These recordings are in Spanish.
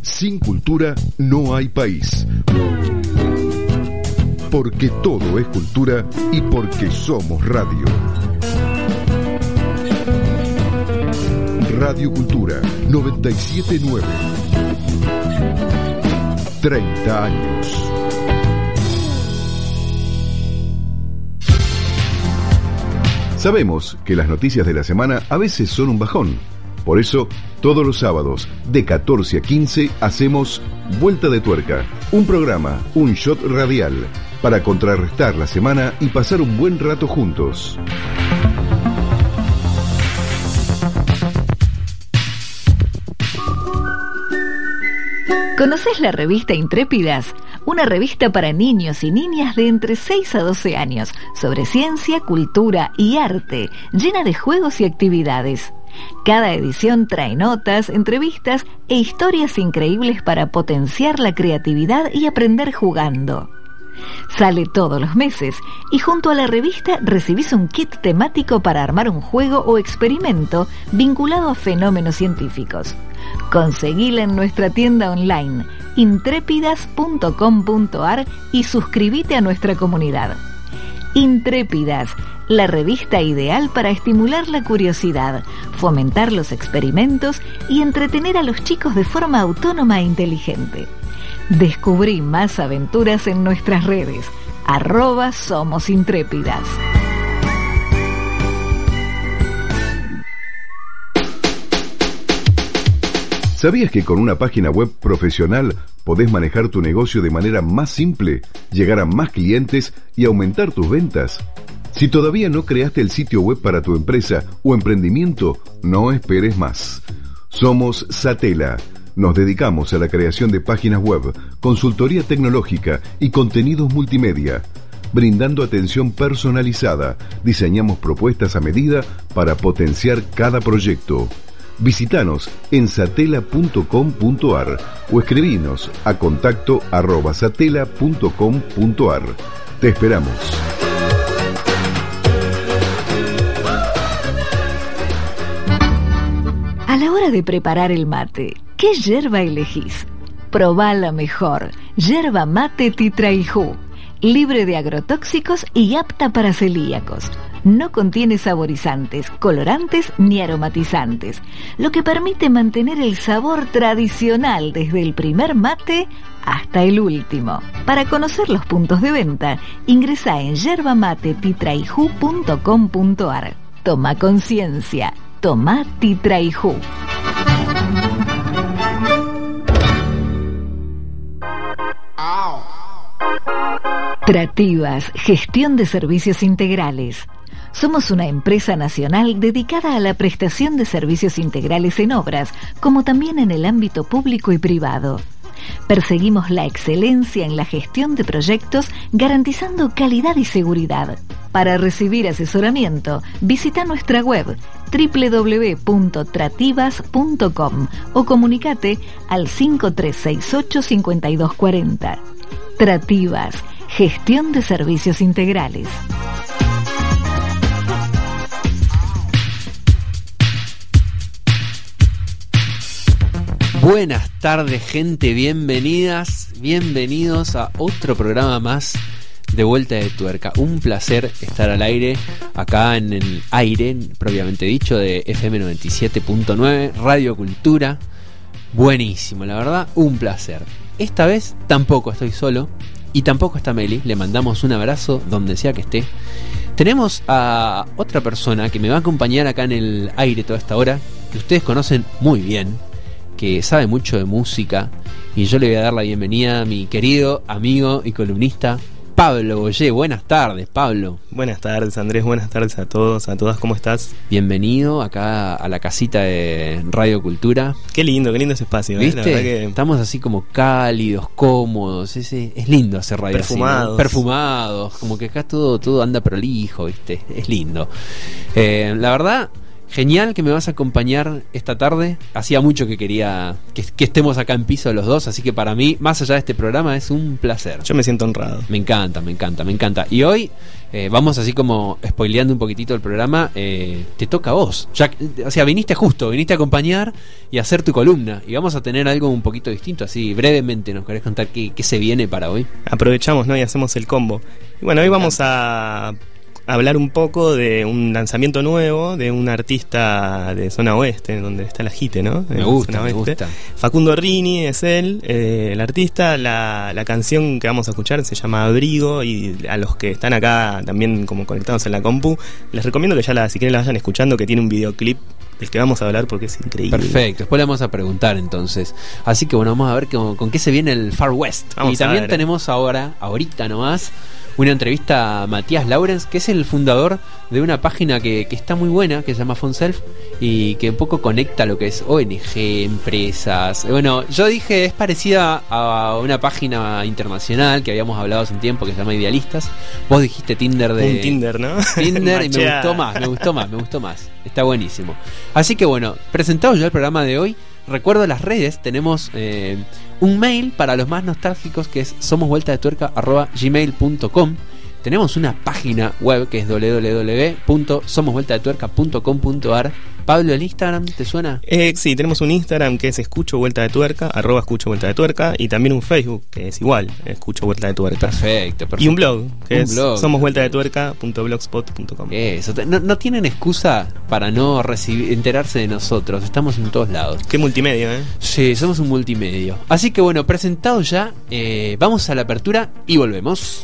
Sin cultura no hay país. Porque todo es cultura y porque somos radio. Radio Cultura 97.9. 30 años. Sabemos que las noticias de la semana a veces son un bajón. Por eso, todos los sábados, de 14 a 15, hacemos Vuelta de Tuerca. Un programa, un shot radial, para contrarrestar la semana y pasar un buen rato juntos. ¿Conoces la revista Intrépidas? Una revista para niños y niñas de entre 6 a 12 años, sobre ciencia, cultura y arte, llena de juegos y actividades. Cada edición trae notas, entrevistas e historias increíbles para potenciar la creatividad y aprender jugando. Sale todos los meses y junto a la revista recibís un kit temático para armar un juego o experimento vinculado a fenómenos científicos. Conseguila en nuestra tienda online intrépidas.com.ar y suscríbete a nuestra comunidad. Intrépidas, la revista ideal para estimular la curiosidad, fomentar los experimentos y entretener a los chicos de forma autónoma e inteligente. Descubrí más aventuras en nuestras redes, @somosintrépidas. ¿Sabías que con una página web profesional podés manejar tu negocio de manera más simple, llegar a más clientes y aumentar tus ventas? Si todavía no creaste el sitio web para tu empresa o emprendimiento, no esperes más. Somos Satela. Nos dedicamos a la creación de páginas web, consultoría tecnológica y contenidos multimedia. Brindando atención personalizada, diseñamos propuestas a medida para potenciar cada proyecto. Visítanos en satela.com.ar o escribinos a contacto@satela.com.ar. Te esperamos. A la hora de preparar el mate, ¿qué yerba elegís? Probá la mejor, yerba mate Titraijú, libre de agrotóxicos y apta para celíacos. No contiene saborizantes, colorantes ni aromatizantes, lo que permite mantener el sabor tradicional desde el primer mate hasta el último. Para conocer los puntos de venta, ingresá en yerbamatetititraijú.com.ar. Toma conciencia, toma Titraijú. Trativas, gestión de servicios integrales. Somos una empresa nacional dedicada a la prestación de servicios integrales en obras, como también en el ámbito público y privado. Perseguimos la excelencia en la gestión de proyectos, garantizando calidad y seguridad. Para recibir asesoramiento, visita nuestra web www.trativas.com o comunicate al 5368-5240. Trativas, gestión de servicios integrales. Buenas tardes, gente, bienvenidos a otro programa más de Vuelta de Tuerca. Un placer estar al aire, acá en el aire, propiamente dicho, de FM 97.9, Radio Cultura. Buenísimo, la verdad, un placer. Esta vez tampoco estoy solo y tampoco está Meli, le mandamos un abrazo donde sea que esté. Tenemos a otra persona que me va a acompañar acá en el aire toda esta hora, que ustedes conocen muy bien, que sabe mucho de música, y yo le voy a dar la bienvenida a mi querido amigo y columnista Pablo Boyé. Buenas tardes, Pablo. Buenas tardes, Andrés, buenas tardes a todos, a todas, ¿cómo estás? Bienvenido acá a la casita de Radio Cultura. Qué lindo ese espacio, ¿viste? La verdad que... Estamos así como cálidos, cómodos, es lindo hacer radio perfumados. Así, ¿no? Perfumados, como que acá todo anda prolijo, ¿viste? Es lindo. La verdad Genial que me vas a acompañar esta tarde. Hacía mucho que quería que estemos acá en piso los dos, así que para mí, más allá de este programa, es un placer. Yo me siento honrado. Me encanta. Y hoy vamos así como spoileando un poquitito el programa. Te toca a vos. Ya, o sea, viniste a acompañar y a hacer tu columna. Y vamos a tener algo un poquito distinto, así brevemente. ¿Nos querés contar qué se viene para hoy? Aprovechamos, ¿no? Y hacemos el combo. Y bueno, hoy vamos a hablar un poco de un lanzamiento nuevo de un artista de zona oeste, donde está la JITE, ¿no? Me gusta. Facundo Rini es él, el artista. La canción que vamos a escuchar se llama Abrigo, y a los que están acá también como conectados en la compu, les recomiendo que si quieren la vayan escuchando, que tiene un videoclip del que vamos a hablar porque es increíble. Perfecto, después le vamos a preguntar entonces. Así que bueno, vamos a ver con qué se viene el Far West. Vamos y también tenemos ahorita nomás, una entrevista a Matías Laurens, que es el fundador de una página que está muy buena, que se llama FonSelf, y que un poco conecta lo que es ONG, empresas. Bueno, yo dije, es parecida a una página internacional que habíamos hablado hace un tiempo, que se llama Idealistas. Vos dijiste Tinder de... Un Tinder, ¿no? Tinder, y me gustó más. Está buenísimo. Así que bueno, presentado ya el programa de hoy, recuerdo las redes, tenemos un mail para los más nostálgicos que es somosvueltadetuerca@gmail.com. Tenemos una página web que es www.somosvueltadetuerca.com.ar. Pablo, ¿el Instagram te suena? Sí, tenemos un Instagram que es Escucho Vuelta de Tuerca, @Escucho Vuelta de Tuerca, y también un Facebook que es igual, Escucho Vuelta de Tuerca. Perfecto. Y un blog que es somosvueltadetuerca.blogspot.com. Eso, no tienen excusa para no enterarse de nosotros, estamos en todos lados. Qué multimedia, ¿eh? Sí, somos un multimedio. Así que bueno, presentado ya, vamos a la apertura y volvemos.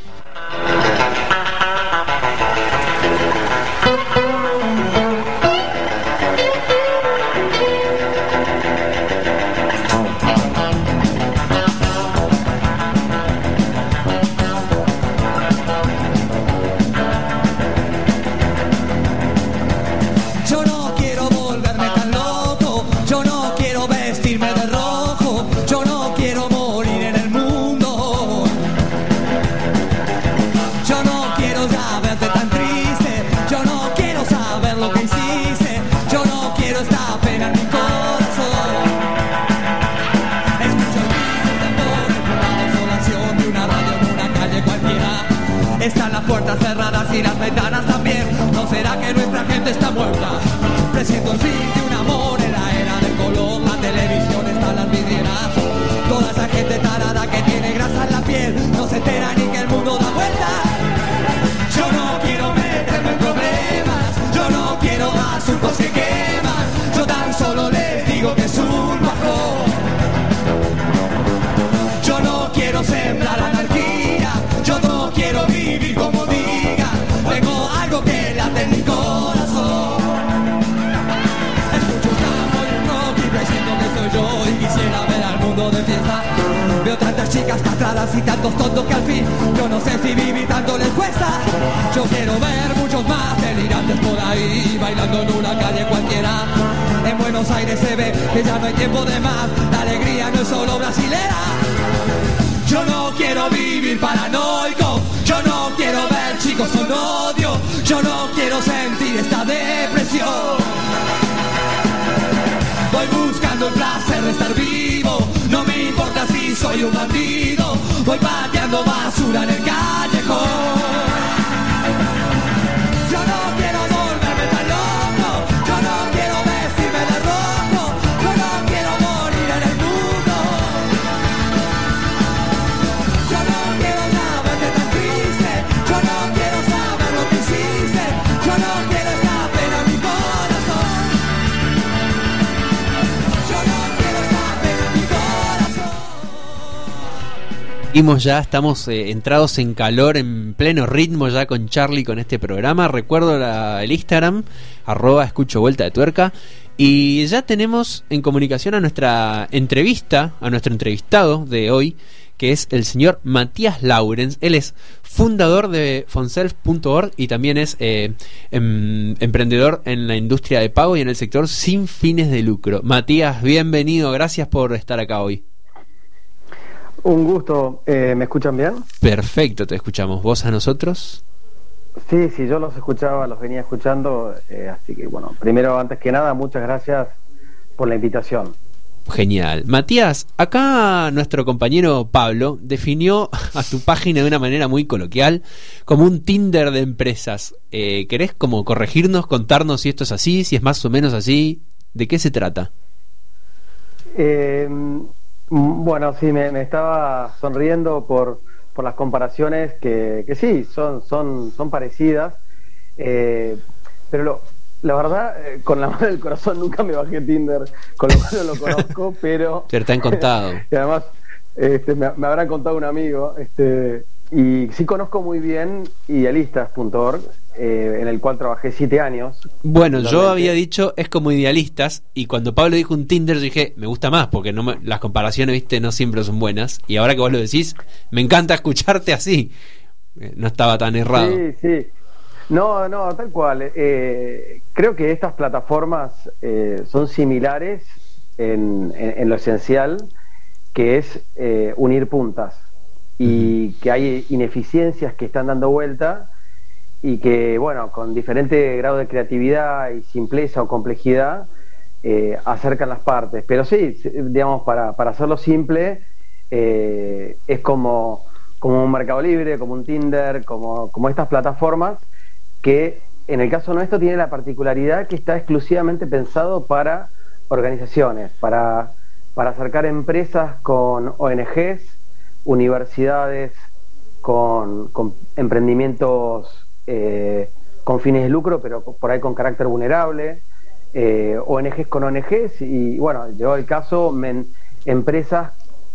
Están las puertas cerradas y las ventanas también. ¿No será que nuestra gente está muerta? Presiento el fin de un amor en la era del color. La televisión está en las vidrieras. Toda esa gente tarada que tiene grasa en la piel no se entera ni que el mundo da vuelta. Yo no quiero meterme en problemas. Yo no quiero asuntos que queman. Yo tan solo les digo que es un bajón. Yo no quiero sembrar anarquía. Yo no quiero vivir como diga. Tengo algo que late en mi corazón. Escucho tanto el rock y presiento que soy yo. Y quisiera ver al mundo de fiesta. Veo tantas chicas castradas y tantos tontos que al fin yo no sé si vivir tanto les cuesta. Yo quiero ver muchos más delirantes por ahí, bailando en una calle cualquiera. En Buenos Aires se ve que ya no hay tiempo de más. La alegría no es solo brasilera. Yo no quiero vivir paranoico. Yo no quiero ver chicos con odio. Yo no quiero sentir esta depresión. Voy buscando el placer de estar vivo. No me importa si soy un bandido. Voy pateando basura en el callejón. Yo no quiero volverme tan loco. Yo no quiero vestirme de rojo. Yo no quiero morir en el mundo. Yo no quiero ya verte tan triste. Yo no quiero saber lo que hiciste. Yo no quiero esta pena en mi corazón. Yo no quiero esta pena en mi corazón. Estamos entrados en calor, en pleno ritmo ya con Charlie, con este programa. Recuerdo el Instagram, @Escucho Vuelta de Tuerca. Y ya tenemos en comunicación a nuestra entrevista, a nuestro entrevistado de hoy, que es el señor Matías Laurens. Él es fundador de fonself.org y también es emprendedor en la industria de pago y en el sector sin fines de lucro. Matías, bienvenido, gracias por estar acá hoy. Un gusto, ¿me escuchan bien? Perfecto, te escuchamos. ¿Vos a nosotros? Sí, sí, yo los escuchaba, los venía escuchando, así que bueno, primero, antes que nada, muchas gracias por la invitación. Genial. Matías, acá nuestro compañero Pablo definió a tu página de una manera muy coloquial como un Tinder de empresas. ¿Querés como corregirnos, contarnos si esto es así, si es más o menos así? ¿De qué se trata? Bueno, sí, me estaba sonriendo por las comparaciones que sí, son parecidas, pero la verdad, con la mano del corazón nunca me bajé Tinder, con lo cual no lo conozco, pero... Te han contado. Y además, me habrá contado un amigo, y sí conozco muy bien idealistas.org, en el cual trabajé 7 años. Bueno, yo había dicho es como Idealistas, y cuando Pablo dijo un Tinder yo dije, me gusta más, porque las comparaciones, viste, no siempre son buenas, y ahora que vos lo decís, me encanta escucharte así. No estaba tan errado. Sí, sí. No, tal cual. Creo que estas plataformas son similares en lo esencial, que es unir puntas, y que hay ineficiencias que están dando vuelta, y que, bueno, con diferente grado de creatividad y simpleza o complejidad, acercan las partes. Pero sí, digamos, para hacerlo simple, es como un Mercado Libre, como un Tinder, como estas plataformas, que en el caso nuestro tiene la particularidad que está exclusivamente pensado para organizaciones, para acercar empresas con ONGs, universidades con emprendimientos con fines de lucro, pero por ahí con carácter vulnerable, ONGs con ONGs, y bueno, llegó el caso empresas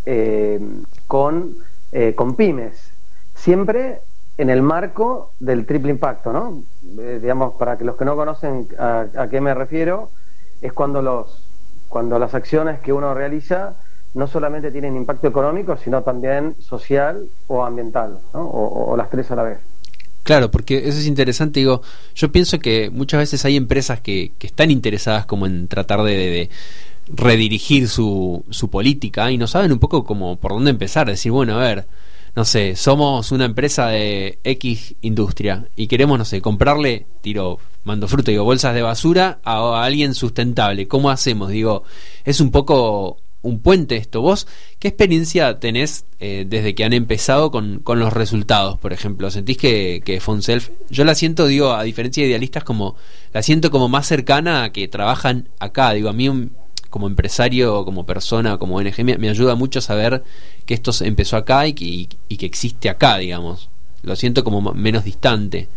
con pymes, siempre en el marco del triple impacto, ¿no? Digamos, para que los que no conocen a qué me refiero, es cuando las acciones que uno realiza no solamente tienen impacto económico, sino también social o ambiental, ¿no? O las tres a la vez. Claro, porque eso es interesante. Digo, yo pienso que muchas veces hay empresas que están interesadas como en tratar de redirigir su política, y no saben un poco como por dónde empezar. Decir, bueno, a ver, no sé, somos una empresa de X industria y queremos, no sé, comprarle, mando fruta, bolsas de basura a alguien sustentable. ¿Cómo hacemos? Digo, es un poco un puente esto. ¿Vos qué experiencia tenés desde que han empezado con los resultados, por ejemplo? ¿Sentís que Fonself, yo la siento, a diferencia de Idealistas, la siento como más cercana a que trabajan acá? A mí como empresario, como persona, como ONG, me ayuda mucho saber que esto empezó acá y que existe acá, digamos. Lo siento como menos distante.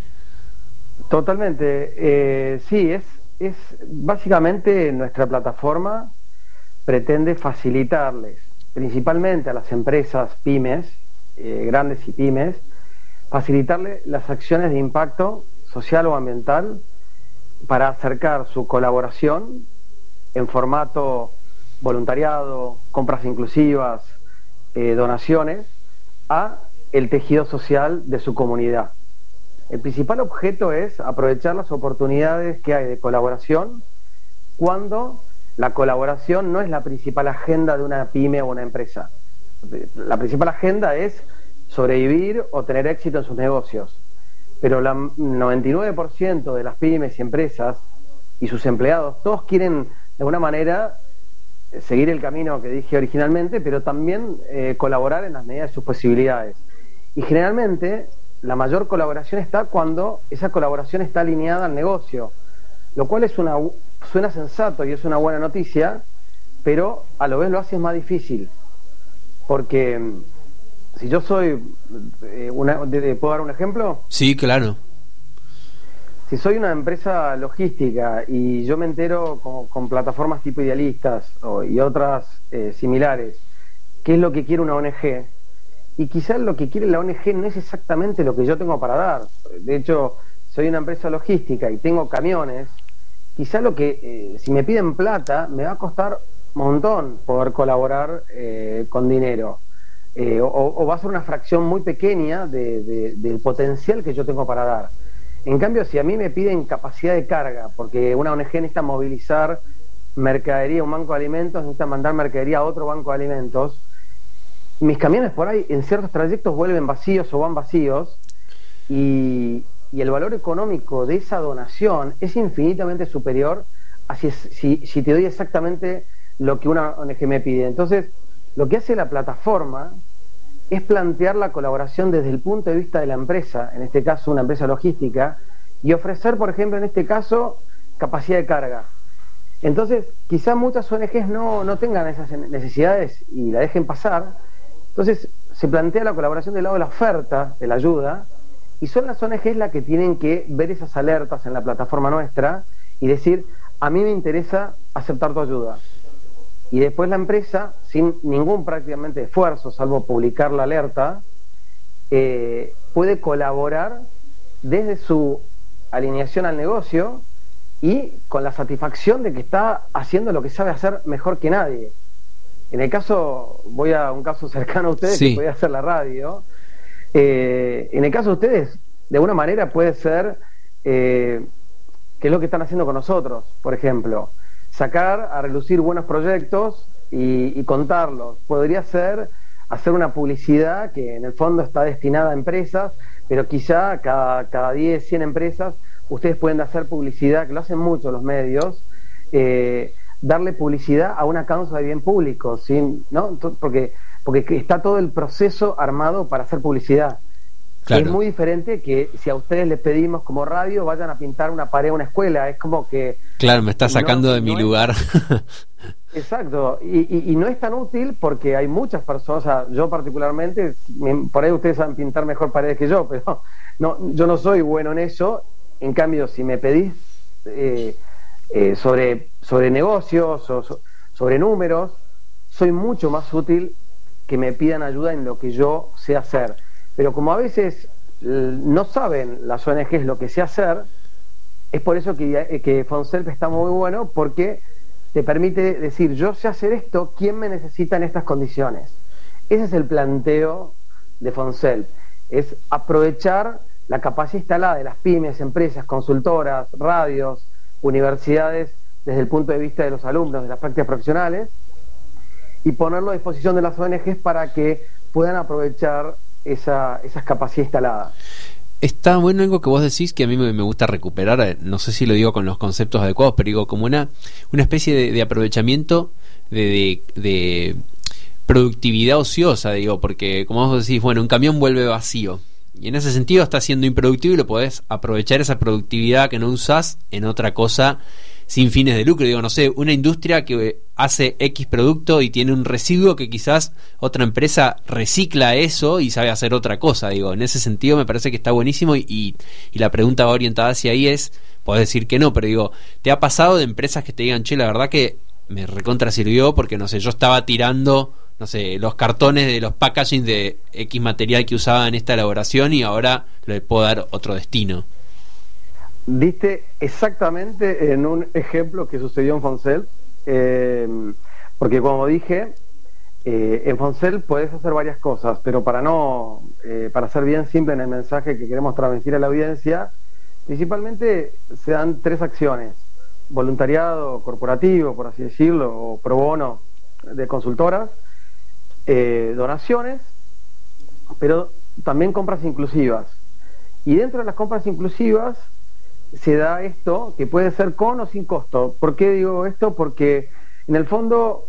Totalmente. Sí, es básicamente nuestra plataforma pretende facilitarles, principalmente a las empresas pymes, grandes y pymes, facilitarles las acciones de impacto social o ambiental para acercar su colaboración en formato voluntariado, compras inclusivas, donaciones, a el tejido social de su comunidad. El principal objeto es aprovechar las oportunidades que hay de colaboración cuando la colaboración no es la principal agenda de una pyme o una empresa. La principal agenda es sobrevivir o tener éxito en sus negocios. Pero el 99% de las pymes y empresas y sus empleados, todos quieren de alguna manera seguir el camino que dije originalmente, pero también colaborar en las medidas de sus posibilidades. Y generalmente la mayor colaboración está cuando esa colaboración está alineada al negocio, lo cual suena sensato y es una buena noticia, pero a lo vez lo hace más difícil, porque si yo soy ¿puedo dar un ejemplo? Sí, claro. Si soy una empresa logística y yo me entero con plataformas tipo Idealistas y otras similares, qué es lo que quiere una ONG, y quizás lo que quiere la ONG no es exactamente lo que yo tengo para dar. De hecho, soy una empresa logística y tengo camiones, quizás lo que si me piden plata me va a costar un montón poder colaborar con dinero, o va a ser una fracción muy pequeña del potencial que yo tengo para dar. En cambio, si a mí me piden capacidad de carga, porque una ONG necesita movilizar mercadería, un banco de alimentos necesita mandar mercadería a otro banco de alimentos, mis camiones por ahí en ciertos trayectos vuelven vacíos o van vacíos, y y el valor económico de esa donación es infinitamente superior a si te doy exactamente lo que una ONG me pide. Entonces, lo que hace la plataforma es plantear la colaboración desde el punto de vista de la empresa, en este caso una empresa logística, y ofrecer, por ejemplo, en este caso, capacidad de carga. Entonces, quizás muchas ONGs no tengan esas necesidades y la dejen pasar. Entonces, se plantea la colaboración del lado de la oferta, de la ayuda, y son las ONGs las que tienen que ver esas alertas en la plataforma nuestra y decir, a mí me interesa aceptar tu ayuda. Y después la empresa, sin ningún prácticamente esfuerzo, salvo publicar la alerta, puede colaborar desde su alineación al negocio y con la satisfacción de que está haciendo lo que sabe hacer mejor que nadie. En el caso, voy a un caso cercano a ustedes, sí, que podía ser la radio. En el caso de ustedes, de alguna manera puede ser, que es lo que están haciendo con nosotros, por ejemplo, sacar a relucir buenos proyectos y contarlos. Podría ser hacer una publicidad que en el fondo está destinada a empresas, pero quizá cada 10, 100 empresas, ustedes pueden hacer publicidad, que lo hacen mucho los medios, darle publicidad a una causa de bien público, ¿sí? ¿No? Porque está todo el proceso armado para hacer publicidad. Claro. Es muy diferente que si a ustedes les pedimos como radio vayan a pintar una pared a una escuela, es como que... Claro, me está sacando de mi lugar. Exacto, y no es tan útil porque hay muchas personas, o sea, yo particularmente, por ahí ustedes saben pintar mejor paredes que yo, pero yo no soy bueno en eso. En cambio, si me pedís sobre negocios o sobre números, soy mucho más útil que me pidan ayuda en lo que yo sé hacer. Pero como a veces no saben las ONGs lo que sé hacer, es por eso que Fonselp está muy bueno, porque te permite decir, yo sé hacer esto, ¿quién me necesita en estas condiciones? Ese es el planteo de Fonselp, es aprovechar la capacidad instalada de las pymes, empresas, consultoras, radios, universidades, desde el punto de vista de los alumnos, de las prácticas profesionales, y ponerlo a disposición de las ONGs para que puedan aprovechar esas capacidades instaladas. Está bueno algo que vos decís que a mí me gusta recuperar, no sé si lo digo con los conceptos adecuados, pero digo como una especie de aprovechamiento de productividad ociosa, digo, porque como vos decís, bueno, un camión vuelve vacío, y en ese sentido está siendo improductivo y lo podés aprovechar esa productividad que no usás en otra cosa sin fines de lucro. Digo, no sé, una industria que hace X producto y tiene un residuo que quizás otra empresa recicla eso y sabe hacer otra cosa. Digo, en ese sentido me parece que está buenísimo y la pregunta va orientada hacia ahí es, podés decir que no, pero digo, ¿te ha pasado de empresas que te digan, che, la verdad que me recontra sirvió porque, no sé, yo estaba tirando, no sé, los cartones de los packaging de X material que usaba en esta elaboración y ahora le puedo dar otro destino? Diste exactamente en un ejemplo que sucedió en Fonselp, porque como dije, en Fonselp podés hacer varias cosas, pero para ser bien simple en el mensaje que queremos transmitir a la audiencia, principalmente se dan 3 acciones: voluntariado corporativo, por así decirlo, o pro bono de consultoras, donaciones, pero también compras inclusivas. Y dentro de las compras inclusivas se da esto, que puede ser con o sin costo. ¿Por qué digo esto? Porque en el fondo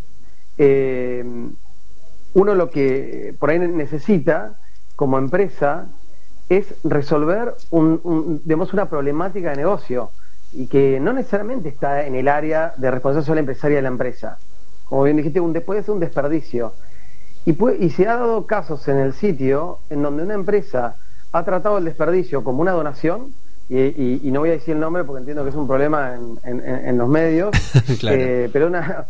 uno lo que por ahí necesita como empresa es resolver digamos, una problemática de negocio, y que no necesariamente está en el área de responsabilidad social empresaria de la empresa. Como bien dijiste, puede ser un desperdicio. Y se ha dado casos en el sitio en donde una empresa ha tratado el desperdicio como una donación, y no voy a decir el nombre porque entiendo que es un problema en los medios, claro. Pero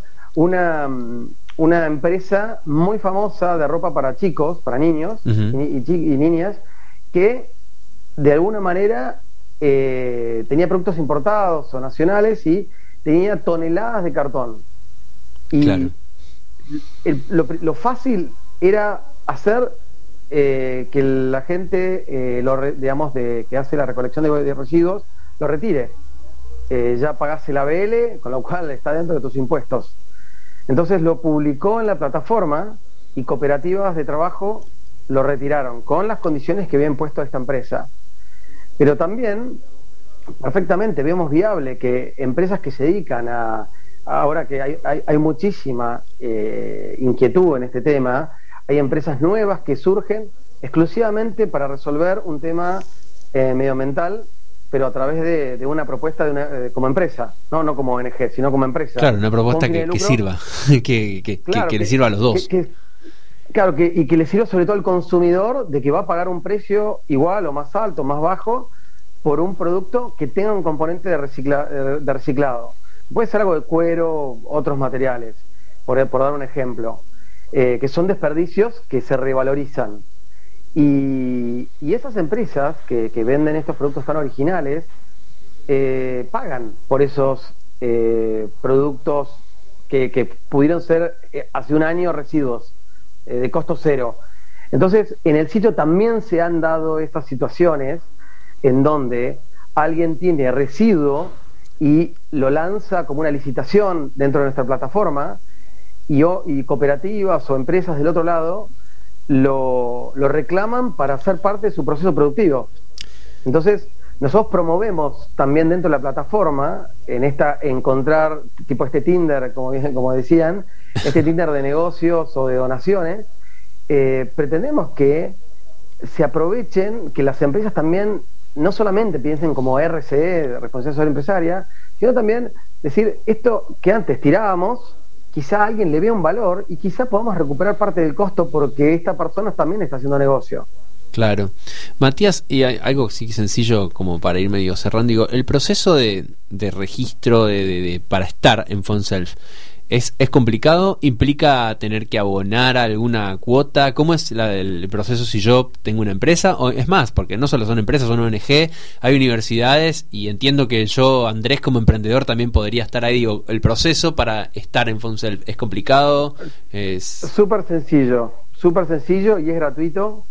una empresa muy famosa de ropa para chicos, para niños, uh-huh, y niñas, que de alguna manera tenía productos importados o nacionales y tenía toneladas de cartón. Y claro, lo fácil era hacer que la gente, que hace la recolección de residuos, lo retire. Ya pagaste la ABL, con lo cual está dentro de tus impuestos. Entonces lo publicó en la plataforma y cooperativas de trabajo lo retiraron con las condiciones que había impuesto esta empresa. Pero también, perfectamente, vemos viable que empresas que se dedican ahora que hay muchísima inquietud en este tema, hay empresas nuevas que surgen exclusivamente para resolver un tema medioambiental, pero a través de una propuesta como empresa, no como ONG, sino como empresa. Claro, una propuesta que sirva, que le sirva a los dos. Claro, y que le sirva sobre todo al consumidor, de que va a pagar un precio igual o más alto, más bajo, por un producto que tenga un componente de reciclado. Puede ser algo de cuero, otros materiales, por dar un ejemplo, que son desperdicios que se revalorizan. Y esas empresas que venden estos productos tan originales pagan por esos productos que pudieron ser hace un año residuos de costo cero. Entonces, en el sitio también se han dado estas situaciones en donde alguien tiene residuo y lo lanza como una licitación dentro de nuestra plataforma y cooperativas o empresas del otro lado lo reclaman para ser parte de su proceso productivo. Entonces, nosotros promovemos también dentro de la plataforma, encontrar, tipo este Tinder, como decían, este Tinder de negocios o de donaciones, pretendemos que se aprovechen, que las empresas también no solamente piensen como RSE, responsabilidad social empresaria, sino también decir, esto que antes tirábamos, quizá a alguien le vea un valor y quizá podamos recuperar parte del costo porque esta persona también está haciendo negocio. Claro. Matías, y hay algo sí sencillo como para ir medio cerrando, digo, el proceso de registro para estar en FoodSelf, ¿es complicado? ¿Implica tener que abonar alguna cuota? ¿Cómo es el proceso si yo tengo una empresa? O es más, porque no solo son empresas, son ONG, hay universidades, y entiendo que yo, Andrés, como emprendedor, también podría estar ahí. Digo, el proceso para estar en FoodSelf, ¿es complicado? Es súper sencillo y es gratuito.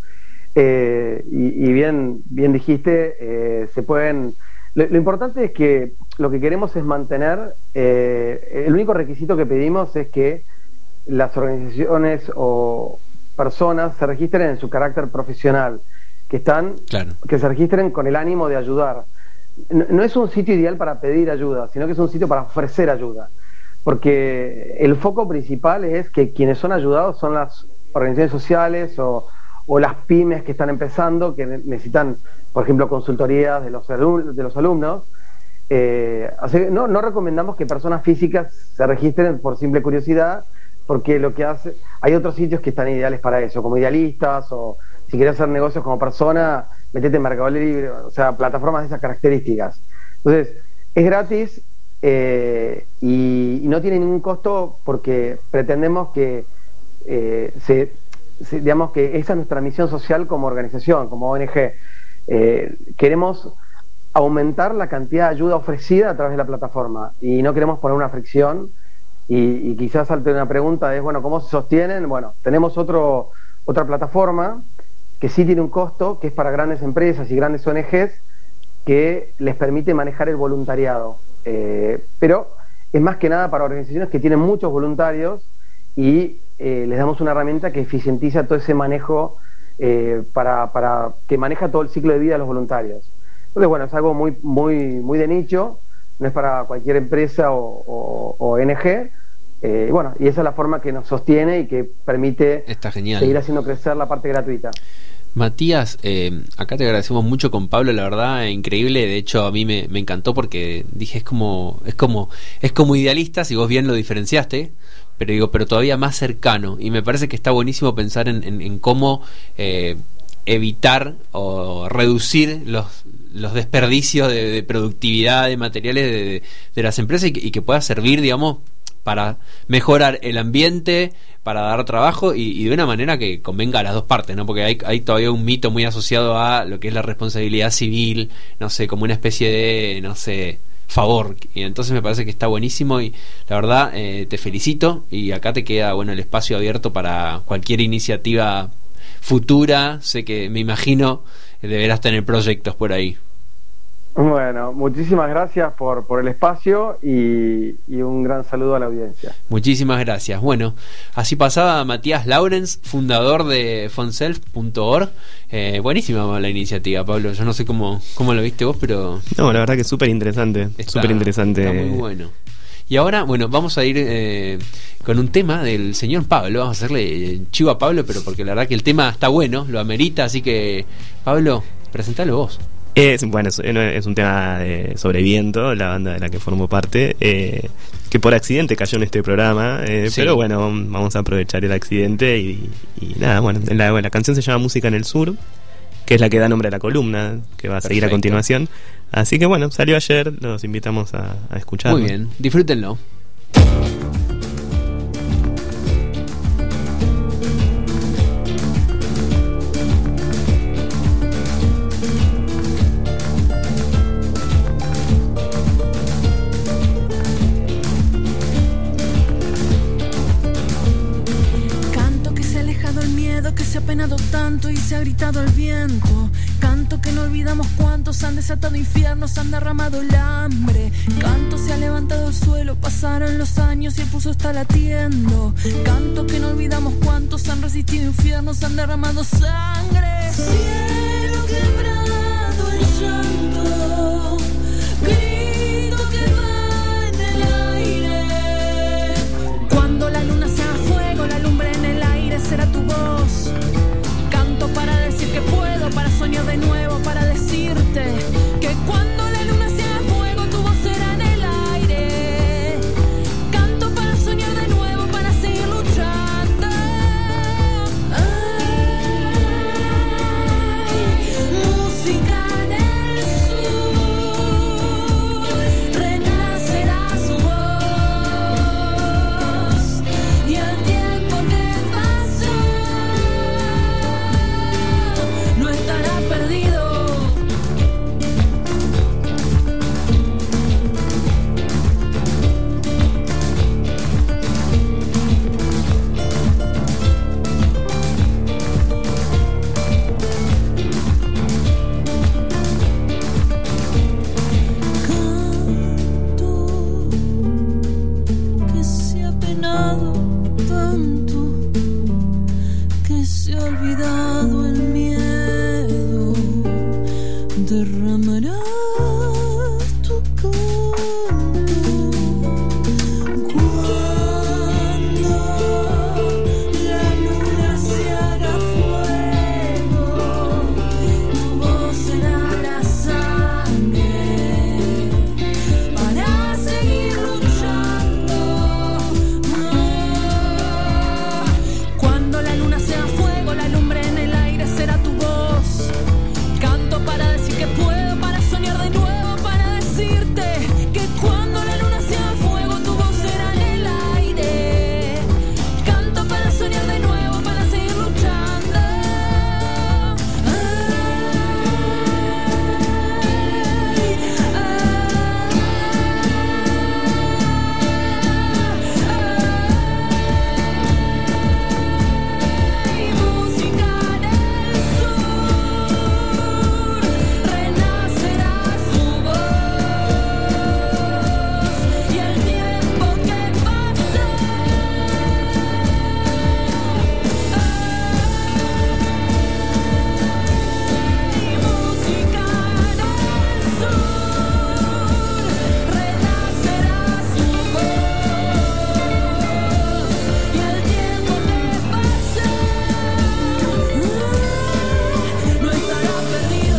Y bien dijiste, se pueden. Lo importante es que lo que queremos es mantener, el único requisito que pedimos es que las organizaciones o personas se registren en su carácter profesional, que se registren con el ánimo de ayudar. No es un sitio ideal para pedir ayuda, sino que es un sitio para ofrecer ayuda, porque el foco principal es que quienes son ayudados son las organizaciones sociales o las pymes que están empezando, que necesitan, por ejemplo, consultorías de los alumnos. Así que no recomendamos que personas físicas se registren por simple curiosidad, porque hay otros sitios que están ideales para eso, como Idealistas, o si quieres hacer negocios como persona, metete en Mercado Libre, o sea, plataformas de esas características. Entonces, es gratis y no tiene ningún costo, porque pretendemos que digamos que esa es nuestra misión social como organización, como ONG. Queremos aumentar la cantidad de ayuda ofrecida a través de la plataforma y no queremos poner una fricción. Y quizás salte una pregunta, es bueno, ¿cómo se sostienen? Bueno, tenemos otra plataforma que sí tiene un costo, que es para grandes empresas y grandes ONGs, que les permite manejar el voluntariado, pero es más que nada para organizaciones que tienen muchos voluntarios y les damos una herramienta que eficientiza todo ese manejo, para que maneja todo el ciclo de vida de los voluntarios. Entonces, bueno, es algo muy, muy, muy de nicho, no es para cualquier empresa o ONG, y esa es la forma que nos sostiene y que permite seguir haciendo crecer la parte gratuita. Matías, acá te agradecemos mucho con Pablo, la verdad, increíble. De hecho, a mí me encantó porque dije, es como Idealistas, y vos bien lo diferenciaste, pero todavía más cercano, y me parece que está buenísimo pensar en cómo evitar o reducir los desperdicios de productividad de materiales de las empresas, y que pueda servir, digamos, para mejorar el ambiente, para dar trabajo y de una manera que convenga a las dos partes, ¿no? Porque hay todavía un mito muy asociado a lo que es la responsabilidad civil, no sé, como una especie de, no sé, favor, y entonces me parece que está buenísimo, y la verdad te felicito, y acá te queda, bueno, el espacio abierto para cualquier iniciativa futura. Sé que, me imagino, deberás tener proyectos por ahí. Bueno, muchísimas gracias por el espacio y un gran saludo a la audiencia. Muchísimas gracias. Bueno, así pasaba Matías Laurens, fundador de fonself.org. Buenísima la iniciativa, Pablo. Yo no sé cómo lo viste vos, pero... No, la verdad que es súper interesante. Está muy bueno. Y ahora, bueno, vamos a ir con un tema del señor Pablo. Vamos a hacerle chivo a Pablo, pero porque la verdad que el tema está bueno, lo amerita. Así que, Pablo, presentalo vos. Es un tema sobre Viento, la banda de la que formo parte, que por accidente cayó en este programa, sí. Pero bueno, vamos a aprovechar el accidente y nada, bueno, la canción se llama Música en el Sur, que es la que da nombre a la columna, que va a seguir a continuación. Así que bueno, salió ayer, los invitamos a escucharlo. Muy bien, disfrútenlo. Tanto y se ha gritado al viento. Canto que no olvidamos cuántos han desatado infiernos, han derramado el hambre. Canto se ha levantado el suelo, pasaron los años y el pulso está latiendo. Canto que no olvidamos cuántos han resistido infiernos, han derramado sangre. Cielo quebrado el llanto, grito que va en el aire. Cuando la luna sea fuego, la lumbre en el aire será tu voz. Para decir que puedo, para soñar de nuevo, para decirte que cuando la luna sea fuego, tu voz será en el aire. Canto para soñar de nuevo, para seguir luchando. Música en el sur, renacerá su voz y el tiempo que pasó no estará perdido. Canto que se ha penado tanto, que se ha olvidado el miedo. Derramarás tu canto cuando la luna se haga fuego. Tu voz será la sangre para seguir luchando. Cuando la luna sea fuego, la lumbre en el aire será tu voz. Canto para decir que puedo, para soñar de nuevo, para decirte que cuando la luna sea fuego, tu voz será en el aire. Canto para soñar de nuevo, para seguir luchando. Música en el sur, renacerá su voz y el tiempo que pasa. Música en el sur, renacerá su voz y el tiempo que pasa no estará perdido.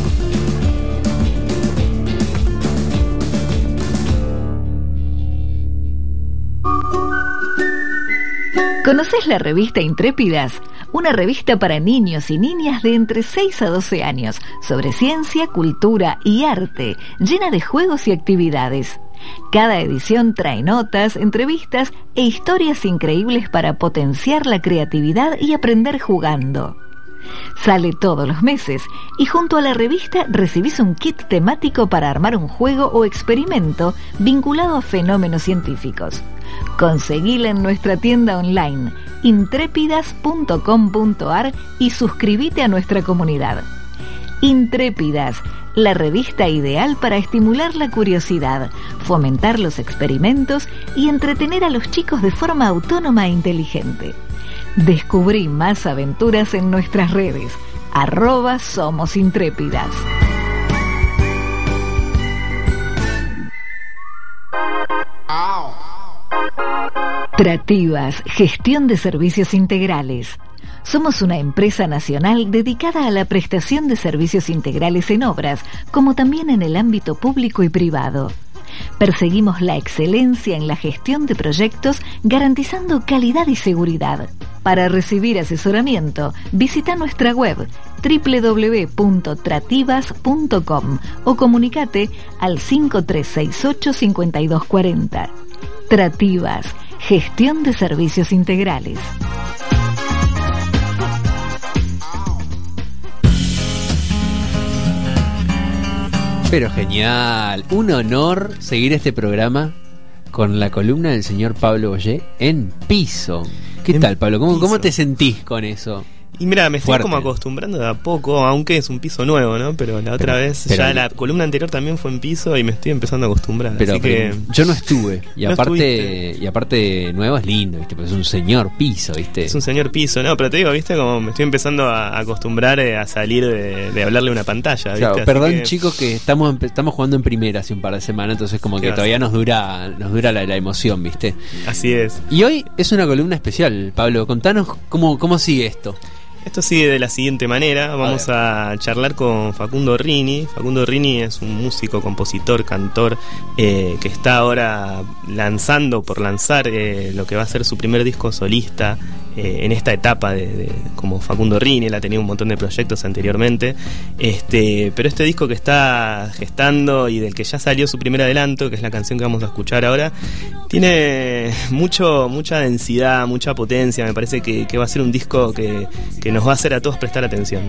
¿Conoces la revista Intrépidas? Una revista para niños y niñas de entre 6 a 12 años, sobre ciencia, cultura y arte, llena de juegos y actividades. Cada edición trae notas, entrevistas e historias increíbles para potenciar la creatividad y aprender jugando. Sale todos los meses y junto a la revista recibís un kit temático para armar un juego o experimento vinculado a fenómenos científicos. Conseguila en nuestra tienda online intrépidas.com.ar y suscríbete a nuestra comunidad. Intrépidas, la revista ideal para estimular la curiosidad, fomentar los experimentos y entretener a los chicos de forma autónoma e inteligente. Descubrí más aventuras en nuestras redes. @somosintrépidas. Trativas, gestión de servicios integrales. Somos una empresa nacional dedicada a la prestación de servicios integrales en obras, como también en el ámbito público y privado. Perseguimos la excelencia en la gestión de proyectos, garantizando calidad y seguridad. Para recibir asesoramiento, visita nuestra web www.trativas.com o comunicate al 5368-5240. Trativas, gestión de servicios integrales. Pero genial, un honor seguir este programa con la columna del señor Pablo Boyé en piso. ¿Qué tal, Pablo? ¿Cómo te sentís con eso? Y mira, me estoy Fuerte. como acostumbrando de a poco, aunque es un piso nuevo, ¿no? Pero la otra vez, ya la columna anterior también fue en piso y me estoy empezando a acostumbrar. Pero así que yo no estuve. Y No aparte, estuviste. nuevo es lindo, ¿viste? Porque es un señor piso, ¿viste? es un señor piso, ¿no? Pero te digo, ¿viste? Como me estoy empezando a acostumbrar a salir de hablarle a una pantalla, ¿viste? Claro, Así perdón, que chicos, que estamos jugando en primera hace un par de semanas, entonces como que ¿Qué todavía nos dura la emoción, ¿viste? Así es. Y hoy es una columna especial, Pablo. Contanos cómo sigue esto. Esto sigue de la siguiente manera. Vamos a charlar con Facundo Rini. Facundo Rini es un músico, compositor, cantor que está ahora por lanzar lo que va a ser su primer disco solista en esta etapa como Facundo Rini. Él ha tenido un montón de proyectos anteriormente, pero este disco que está gestando y del que ya salió su primer adelanto, que es la canción que vamos a escuchar ahora, tiene mucha densidad, mucha potencia. Me parece que va a ser un disco que nos va a hacer a todos prestar atención.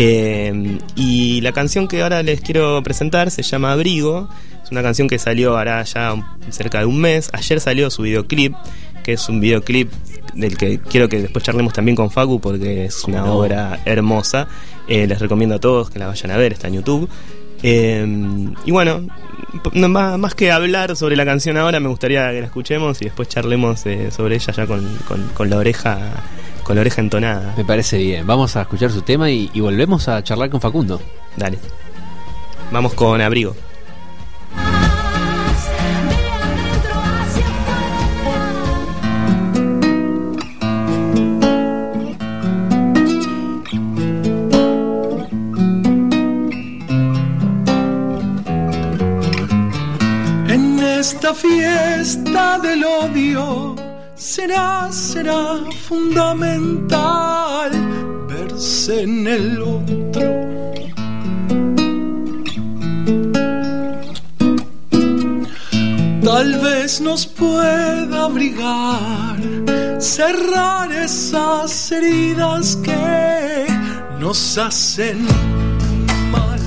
Y la canción que ahora les quiero presentar se llama Abrigo. Es una canción que salió hará ya cerca de un mes. Ayer salió su videoclip, que es un videoclip del que quiero que después charlemos también con Facu, porque es una obra hermosa. Les recomiendo a todos que la vayan a ver, está en YouTube. Y bueno, más que hablar sobre la canción ahora, me gustaría que la escuchemos y después charlemos sobre ella ya con la oreja entonada. Me parece bien. Vamos a escuchar su tema y volvemos a charlar con Facundo. Dale. Vamos con Abrigo. En esta fiesta del odio será fundamental verse en el otro. Tal vez nos pueda abrigar, cerrar esas heridas que nos hacen mal.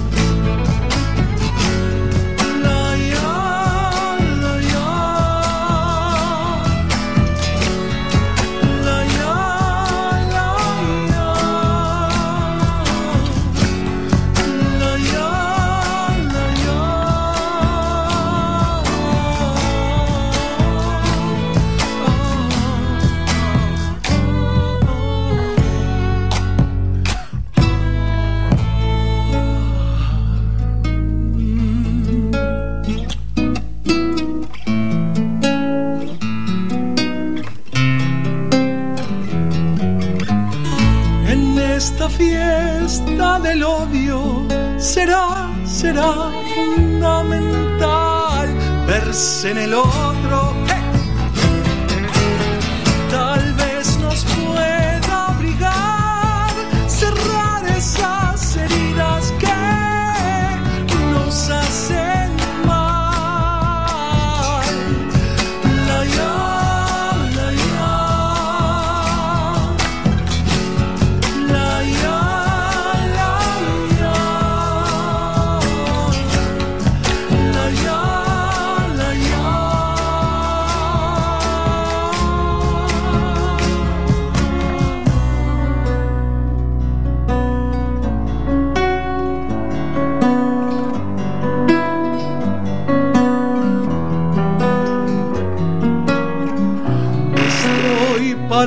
Esta fiesta del odio será fundamental verse en el otro. Tal vez nos pueda abrigar, cerrar esas heridas que nos hacen mal. La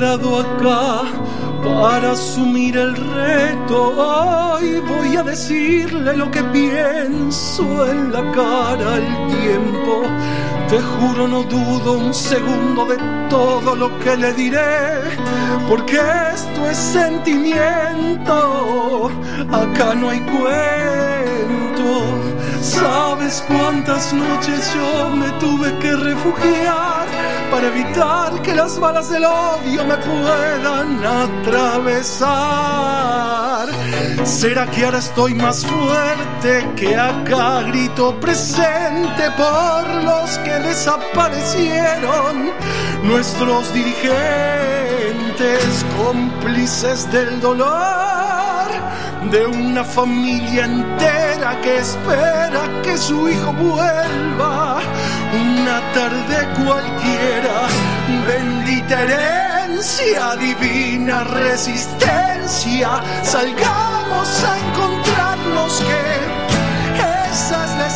parado acá para asumir el reto. Hoy voy a decirle lo que pienso en la cara al tiempo. Te juro, no dudo un segundo de todo lo que le diré, porque esto es sentimiento, acá no hay cuento. ¿Sabes cuántas noches yo me tuve que refugiar para evitar que las balas del odio me puedan atravesar? ¿Será que ahora estoy más fuerte que acá? Grito presente por los que desaparecieron, nuestros dirigentes, cómplices del dolor de una familia entera que espera que su hijo vuelva una tarde cualquiera. Bendita herencia, divina resistencia, salgamos a encontrarnos, que esa es la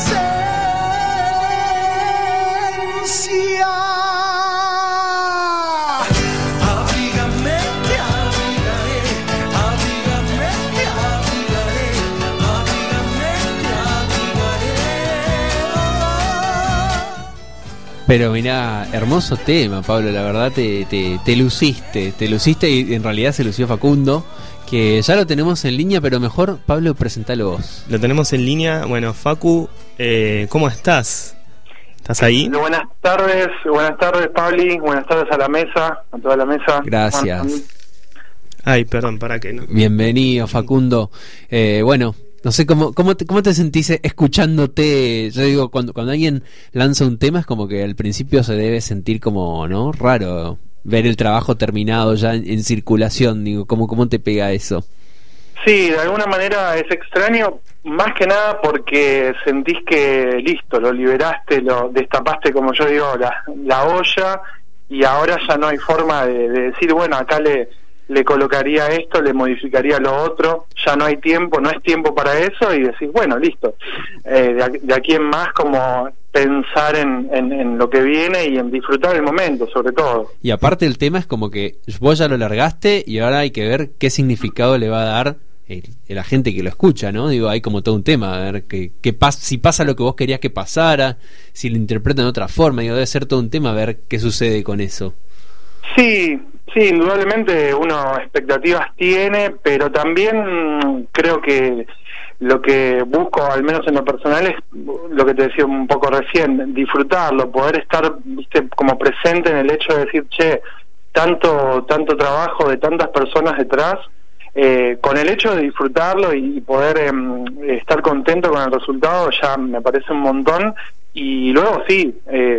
esencia. Pero mirá, hermoso tema, Pablo, la verdad te luciste y en realidad se lució Facundo, que ya lo tenemos en línea, pero mejor, Pablo, presentalo vos. Lo tenemos en línea. Bueno, Facu, ¿cómo estás? ¿Estás ahí? Buenas tardes, Pabli, buenas tardes a la mesa, a toda la mesa. Gracias. Ay, perdón, para que no. Bienvenido, Facundo. Bueno, no sé cómo te sentís escuchándote. Yo digo, cuando alguien lanza un tema es como que al principio se debe sentir como, ¿no? Raro ver el trabajo terminado ya en circulación. Digo, ¿cómo te pega eso? Sí, de alguna manera es extraño, más que nada porque sentís que listo, lo liberaste, lo destapaste, como yo digo, la olla, y ahora ya no hay forma de decir, bueno, acá le colocaría esto, le modificaría lo otro, ya no hay tiempo, no es tiempo para eso, y decís, bueno, listo, de aquí en más como pensar en lo que viene y en disfrutar el momento, sobre todo. Y aparte el tema es como que vos ya lo largaste y ahora hay que ver qué significado le va a dar la gente que lo escucha, ¿no? Digo, hay como todo un tema, a ver si pasa lo que vos querías que pasara, si lo interpretan de otra forma, digo, debe ser todo un tema a ver qué sucede con eso. Sí, indudablemente uno expectativas tiene, pero también creo que lo que busco, al menos en lo personal, es lo que te decía un poco recién, disfrutarlo, poder estar, viste, como presente en el hecho de decir, che, tanto trabajo de tantas personas detrás, con el hecho de disfrutarlo y poder estar contento con el resultado ya me parece un montón. Y luego sí,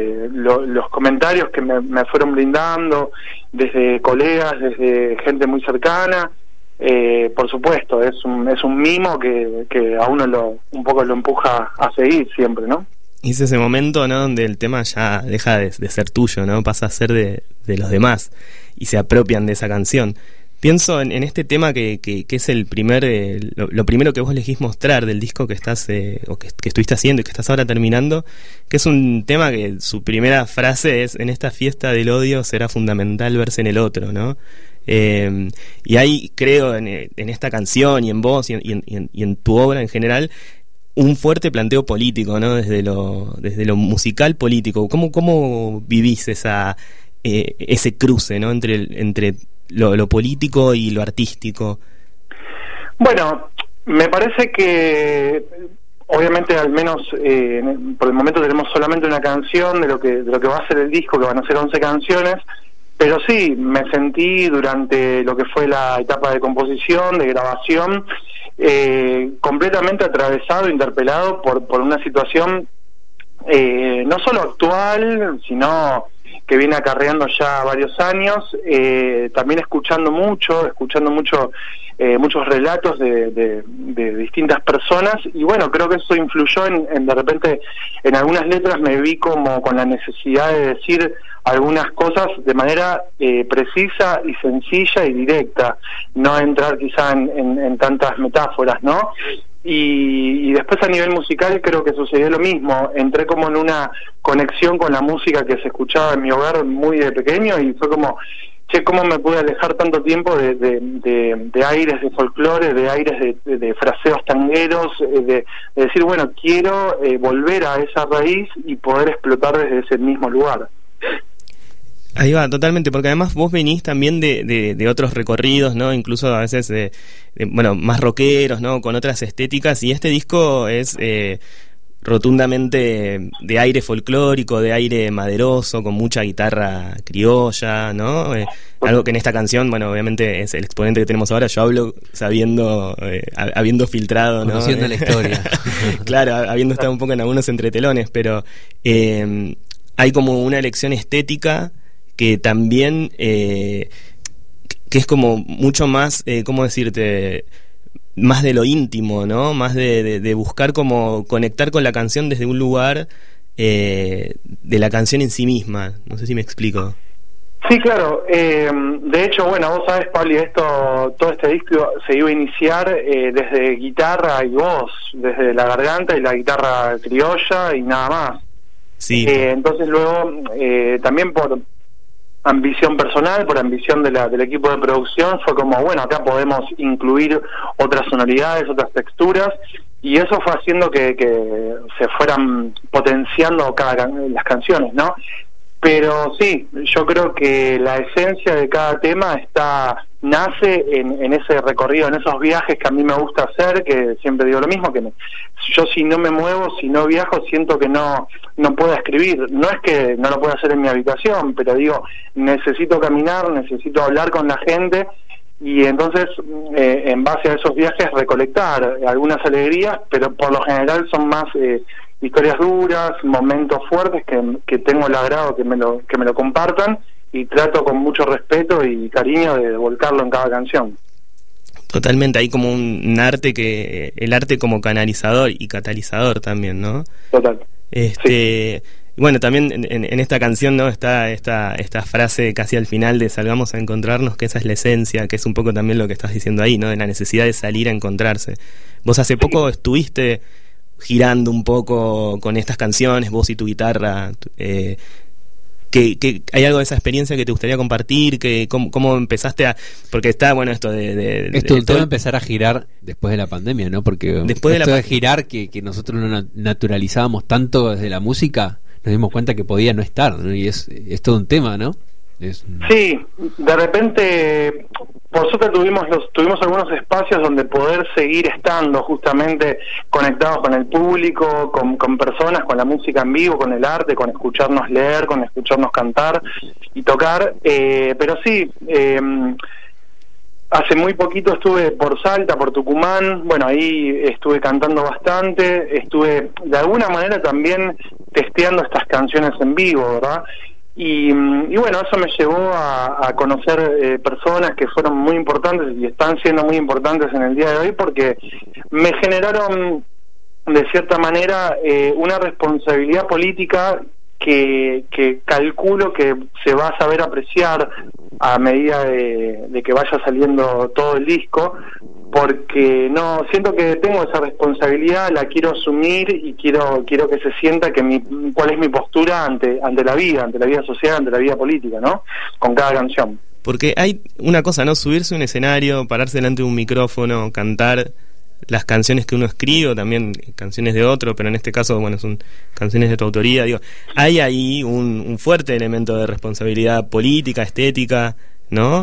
los comentarios que me fueron brindando desde colegas, desde gente muy cercana, por supuesto, es un mimo que a uno un poco lo empuja a seguir siempre, ¿no? Y es ese momento, ¿no?, donde el tema ya deja de ser tuyo, ¿no? Pasa a ser de los demás y se apropian de esa canción. Pienso en este tema que es el primer lo primero que vos elegís mostrar del disco que estás o que estuviste haciendo y que estás ahora terminando, que es un tema que su primera frase es: en esta fiesta del odio será fundamental verse en el otro, ¿no? Y ahí creo en esta canción y en vos y en tu obra en general un fuerte planteo político, ¿no? Desde lo musical político. ¿Cómo vivís ese cruce, ¿no?, entre lo político y lo artístico? Bueno, me parece que obviamente, al menos por el momento tenemos solamente una canción de lo que va a ser el disco, que van a ser 11 canciones, pero sí, me sentí durante lo que fue la etapa de composición, de grabación, completamente atravesado, interpelado por una situación no solo actual, sino que viene acarreando ya varios años, también escuchando mucho muchos relatos de distintas personas, y bueno, creo que eso influyó en de repente en algunas letras me vi como con la necesidad de decir algunas cosas de manera precisa y sencilla y directa, no entrar quizá en tantas metáforas, ¿no? Y después a nivel musical creo que sucedió lo mismo, entré como en una conexión con la música que se escuchaba en mi hogar muy de pequeño, y fue como, che, ¿cómo me pude alejar tanto tiempo de aires de folclore, de aires de fraseos tangueros, de decir, bueno, quiero volver a esa raíz y poder explotar desde ese mismo lugar? Ahí va, totalmente, porque además vos venís también de otros recorridos, ¿no? Incluso a veces bueno, más rockeros, ¿no? Con otras estéticas, y este disco es rotundamente de aire folclórico, de aire maderoso, con mucha guitarra criolla, ¿no? Algo que en esta canción, bueno, obviamente es el exponente que tenemos ahora. Yo hablo sabiendo, habiendo filtrado, ¿no? Conociendo la historia. Claro, habiendo estado un poco en algunos entretelones, pero hay como una elección estética que también que es como mucho más, ¿cómo decirte?, más de lo íntimo, ¿no? Más de buscar como conectar con la canción desde un lugar de la canción en sí misma. No sé si me explico. Sí, claro. De hecho, bueno, vos sabés, Pablo, todo este disco se iba a iniciar desde guitarra y voz, desde la garganta y la guitarra criolla y nada más. Sí. Entonces luego, también por ambición personal, por ambición del equipo de producción, fue como, bueno, acá podemos incluir otras sonoridades, otras texturas, y eso fue haciendo que se fueran potenciando las canciones, ¿no? Pero sí, yo creo que la esencia de cada tema nace en ese recorrido, en esos viajes que a mí me gusta hacer, que siempre digo lo mismo, que yo si no me muevo, si no viajo, siento que no puedo escribir. No es que no lo pueda hacer en mi habitación, pero digo, necesito caminar, necesito hablar con la gente, y entonces en base a esos viajes recolectar algunas alegrías, pero por lo general son más historias duras, momentos fuertes que tengo el agrado que me lo compartan, y trato con mucho respeto y cariño de volcarlo en cada canción. Totalmente, hay como un arte el arte como canalizador y catalizador también, ¿no? Total. Sí. Bueno, también en esta canción, ¿no?, está esta frase casi al final de salgamos a encontrarnos, que esa es la esencia, que es un poco también lo que estás diciendo ahí, ¿no?, de la necesidad de salir a encontrarse. Vos hace poco estuviste girando un poco con estas canciones, vos y tu guitarra, que hay algo de esa experiencia que te gustaría compartir, que cómo empezaste porque está bueno esto esto de empezar a girar después de la pandemia, ¿no? Porque después de girar que nosotros no naturalizábamos tanto desde la música, nos dimos cuenta que podía no estar, ¿no? Y es todo un tema, ¿no? Sí, de repente, por suerte tuvimos algunos espacios donde poder seguir estando justamente conectados con el público, con personas, con la música en vivo, con el arte, con escucharnos leer, con escucharnos cantar y tocar, pero sí, hace muy poquito estuve por Salta, por Tucumán, bueno, ahí estuve cantando bastante, estuve de alguna manera también testeando estas canciones en vivo, ¿verdad? Y bueno, eso me llevó a conocer personas que fueron muy importantes y están siendo muy importantes en el día de hoy, porque me generaron de cierta manera una responsabilidad política que calculo que se va a saber apreciar a medida de que vaya saliendo todo el disco, porque no siento que tengo esa responsabilidad, la quiero asumir y quiero que se sienta cuál es mi postura ante la vida social, ante la vida política, ¿no? Con cada canción. Porque hay una cosa, ¿no? Subirse a un escenario, pararse delante de un micrófono, cantar las canciones que uno escribe, o también canciones de otro, pero en este caso, bueno, son canciones de tu autoría, digo, hay ahí un fuerte elemento de responsabilidad política, estética, ¿no?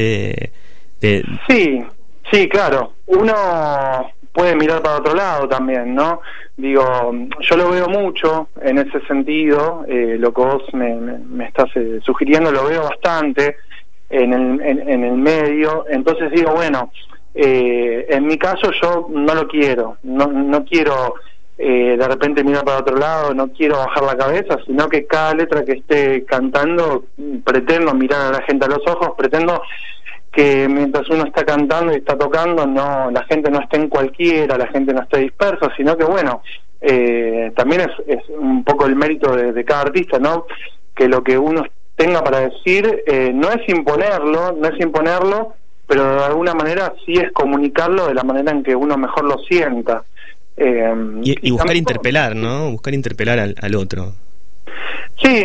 Sí, claro. Uno puede mirar para otro lado también, ¿no? Digo, yo lo veo mucho en ese sentido, lo que vos me estás sugiriendo, lo veo bastante en el medio, entonces digo, bueno, en mi caso yo no lo quiero, no quiero de repente mirar para otro lado, no quiero bajar la cabeza, sino que cada letra que esté cantando pretendo mirar a la gente a los ojos, pretendo que mientras uno está cantando y está tocando, la gente no esté en cualquiera, la gente no esté dispersa, sino que bueno, también es un poco el mérito de cada artista, ¿no? Que lo que uno tenga para decir no es imponerlo, pero de alguna manera sí es comunicarlo de la manera en que uno mejor lo sienta. Y buscar interpelar, ¿no? Buscar interpelar al otro. Sí,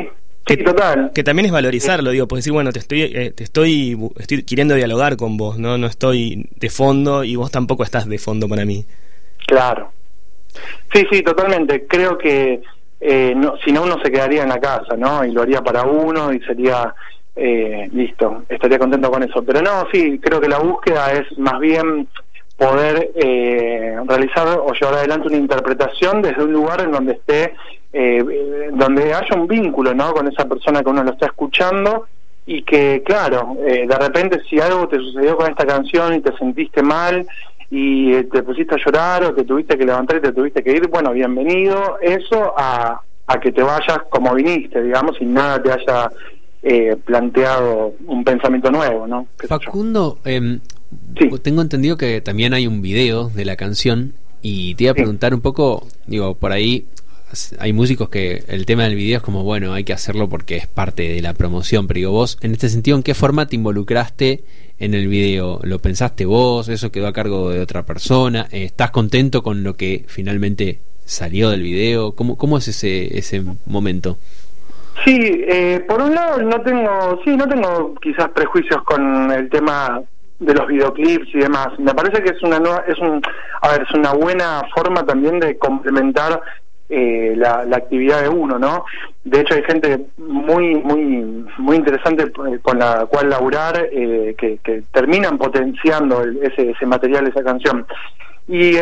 Sí, total. Que también es valorizarlo, digo, pues decir, bueno, estoy queriendo dialogar con vos, no estoy de fondo y vos tampoco estás de fondo para mí. Claro. Sí, totalmente. Creo que si no uno se quedaría en la casa, ¿no? Y lo haría para uno y sería listo, estaría contento con eso. Pero no, sí, creo que la búsqueda es más bien poder realizar o llevar adelante una interpretación desde un lugar en donde esté donde haya un vínculo, ¿no?, con esa persona que uno lo está escuchando, y que, claro, de repente si algo te sucedió con esta canción y te sentiste mal y te pusiste a llorar o te tuviste que levantar y te tuviste que ir, bueno, bienvenido eso a que te vayas como viniste, digamos, y nada te haya planteado un pensamiento nuevo, ¿no? Facundo, sí. Tengo entendido que también hay un video de la canción y te iba a preguntar un poco, digo, por ahí hay músicos que el tema del video es como, bueno, hay que hacerlo porque es parte de la promoción, pero digo, vos, en este sentido, ¿en qué forma te involucraste en el video? ¿Lo pensaste vos? ¿Eso quedó a cargo de otra persona? ¿Estás contento con lo que finalmente salió del video? ¿Cómo es ese momento? Sí, por un lado no tengo quizás prejuicios con el tema de los videoclips y demás. Me parece que es una buena forma también de complementar la actividad de uno, ¿no? De hecho hay gente muy interesante con la cual laburar, que terminan potenciando ese material, esa canción. Y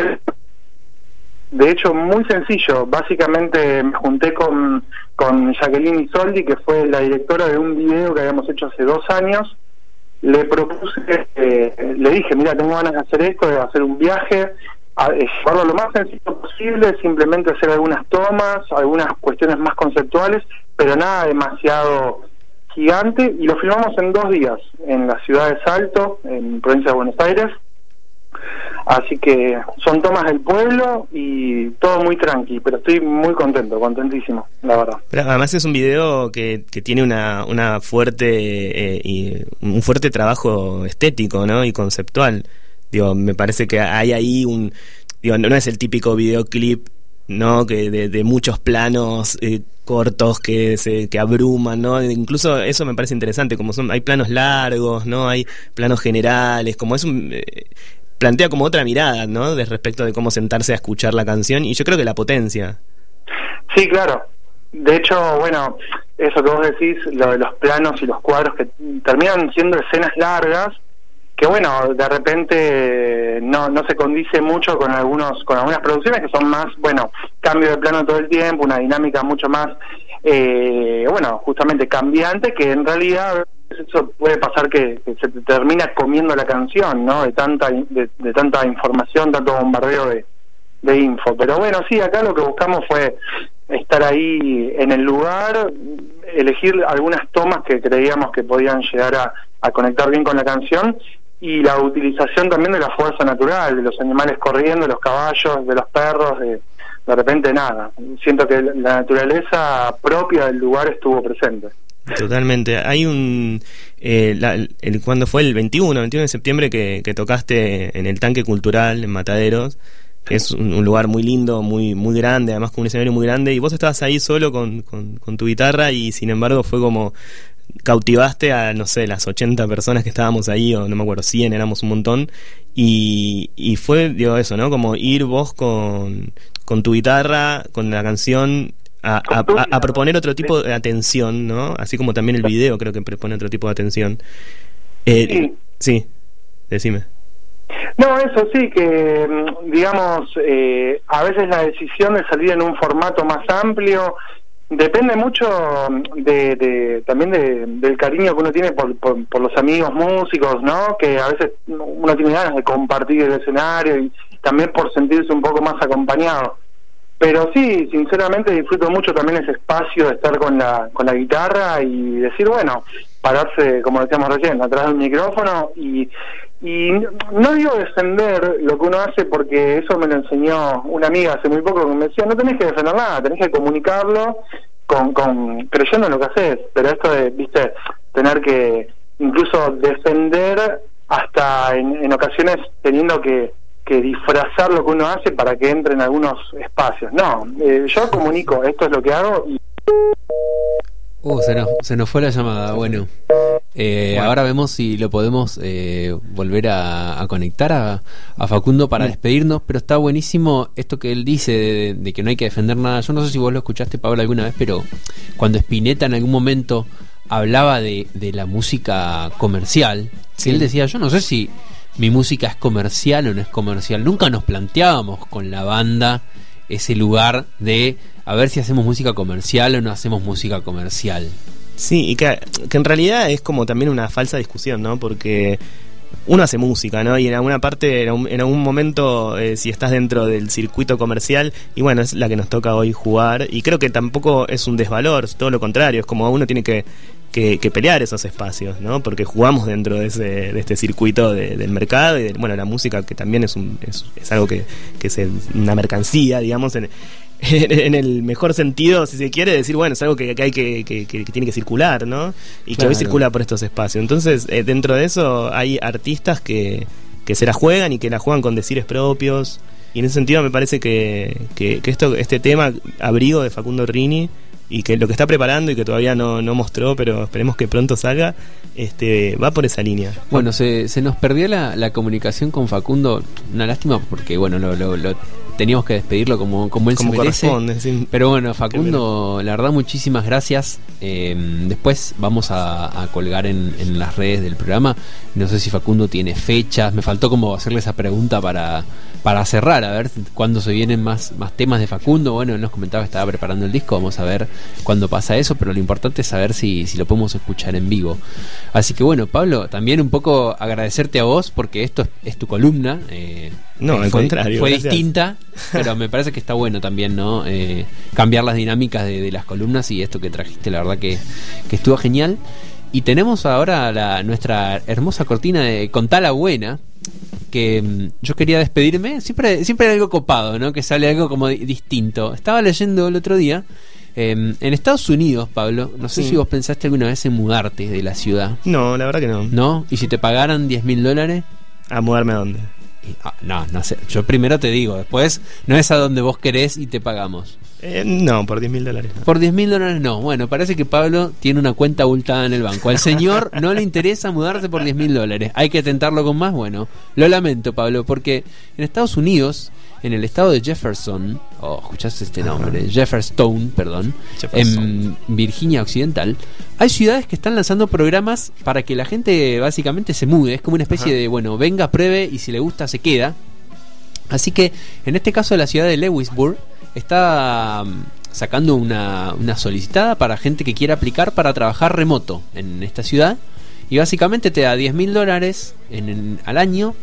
de hecho muy sencillo, básicamente me junté con Jacqueline Isoldi, que fue la directora de un video que habíamos hecho hace 2 años. Le propuse, le dije, mira, tengo ganas de hacer esto, de hacer un viaje, llevarlo lo más sencillo posible, simplemente hacer algunas tomas, algunas cuestiones más conceptuales, pero nada demasiado gigante, y lo filmamos en 2 días en la ciudad de Salto, en provincia de Buenos Aires. Así que son tomas del pueblo y todo muy tranqui, pero estoy muy contentísimo, la verdad. Pero además es un video que tiene una fuerte un fuerte trabajo estético, ¿no?, y conceptual. Digo, me parece que hay ahí no es el típico videoclip, ¿no?, que de muchos planos cortos que abruman, ¿no? Incluso eso me parece interesante, como hay planos largos, ¿no?, hay planos generales, como es plantea como otra mirada, ¿no?, de respecto de cómo sentarse a escuchar la canción, y yo creo que la potencia. Sí, claro. De hecho, bueno, eso que vos decís, lo de los planos y los cuadros que terminan siendo escenas largas, que bueno, de repente no se condice mucho con algunas producciones que son más, bueno, cambio de plano todo el tiempo, una dinámica mucho más, justamente cambiante, que en realidad eso puede pasar que se te termina comiendo la canción, ¿no?, de tanta información, tanto bombardeo de info. Pero bueno, sí, acá lo que buscamos fue estar ahí en el lugar, elegir algunas tomas que creíamos que podían llegar a conectar bien con la canción, y la utilización también de la fuerza natural, de los animales corriendo, de los caballos, de los perros, de repente nada. Siento que la naturaleza propia del lugar estuvo presente. Totalmente. Hay ¿cuándo fue? El 21 de septiembre que tocaste en el Tanque Cultural en Mataderos, que es un lugar muy lindo, muy grande, además con un escenario muy grande, y vos estabas ahí solo con tu guitarra, y sin embargo fue como cautivaste a, no sé, las 80 personas que estábamos ahí, o no me acuerdo, 100, éramos un montón, y fue, digo, eso, ¿no?, como ir vos con tu guitarra, con la canción, a proponer otro tipo de atención, ¿no?, así como también el video creo que propone otro tipo de atención. Sí, decime. No, eso sí, que digamos, a veces la decisión de salir en un formato más amplio depende mucho también del cariño que uno tiene por los amigos músicos, ¿no?, que a veces uno tiene ganas de compartir el escenario, y también por sentirse un poco más acompañado. Pero sí, sinceramente disfruto mucho también ese espacio de estar con la guitarra y decir, bueno, pararse, como decíamos recién, atrás del micrófono, y no digo defender lo que uno hace, porque eso me lo enseñó una amiga hace muy poco, que me decía, no tenés que defender nada, tenés que comunicarlo creyendo en lo que haces. Pero esto de, viste, tener que incluso defender hasta en ocasiones teniendo que disfrazar lo que uno hace para que entre en algunos espacios. No, yo comunico, esto es lo que hago, y Se nos fue la llamada. Bueno, ahora vemos si lo podemos volver a conectar a Facundo para despedirnos. Pero está buenísimo esto que él dice de que no hay que defender nada. Yo no sé si vos lo escuchaste, Pablo, alguna vez, pero cuando Spinetta en algún momento hablaba de la música comercial, sí, él decía, yo no sé si mi música es comercial o no es comercial. Nunca nos planteábamos con la banda ese lugar de a ver si hacemos música comercial o no hacemos música comercial. Sí, y que en realidad es como también una falsa discusión, ¿no? Porque uno hace música, ¿no? Y en alguna parte, en algún momento, si estás dentro del circuito comercial, y bueno, es la que nos toca hoy jugar, y creo que tampoco es un desvalor, todo lo contrario, es como uno tiene que pelear esos espacios, ¿no? Porque jugamos dentro de este circuito del mercado y bueno, la música, que también es algo que es una mercancía, digamos, en el mejor sentido, si se quiere decir, bueno, es algo que hay que tiene que circular, ¿no? Y que hoy circula por estos espacios. Entonces, dentro de eso hay artistas que se la juegan y que la juegan con decires propios, y en ese sentido me parece que este tema, Abrigo, de Facundo Rini, y que lo que está preparando y que todavía no mostró, pero esperemos que pronto salga, va por esa línea. Bueno, se nos perdió la comunicación con Facundo, una lástima, porque bueno, lo teníamos que despedirlo como él se merece. Sí. Pero bueno, Facundo, la verdad, muchísimas gracias. Después vamos a colgar en las redes del programa. No sé si Facundo tiene fechas. Me faltó como hacerle esa pregunta para cerrar, a ver cuándo se vienen más temas de Facundo. Bueno, él nos comentaba que estaba preparando el disco. Vamos a ver cuándo pasa eso, pero lo importante es saber si lo podemos escuchar en vivo. Así que bueno, Pablo, también un poco agradecerte a vos, porque esto es tu columna. No, al contrario. Fue distinta, pero me parece que está bueno también, ¿no? Cambiar las dinámicas de las columnas, y esto que trajiste, la verdad que estuvo genial. Y tenemos ahora nuestra hermosa cortina de Contala Buena, que yo quería despedirme. Siempre hay algo copado, ¿no? Que sale algo como distinto. Estaba leyendo el otro día, en Estados Unidos, Pablo, no sé si vos pensaste alguna vez en mudarte de la ciudad. No, la verdad que no. ¿No? ¿Y si te pagaran $10,000? ¿A mudarme a dónde? No sé. Yo primero te digo, después no es a donde vos querés y te pagamos. No, por $10,000 no. Por $10,000 no. Bueno, parece que Pablo tiene una cuenta abultada en el banco. Al señor no le interesa mudarse por $10,000. Hay que tentarlo con más. Bueno, lo lamento, Pablo, porque en Estados Unidos, en el estado de Jefferson, escuchaste este nombre, Jefferson, en Virginia Occidental, hay ciudades que están lanzando programas para que la gente básicamente se mude. Es como una especie de, bueno, venga, pruebe, y si le gusta se queda. Así que en este caso la ciudad de Lewisburg está sacando una solicitada para gente que quiera aplicar para trabajar remoto en esta ciudad, y básicamente te da $10,000 al año,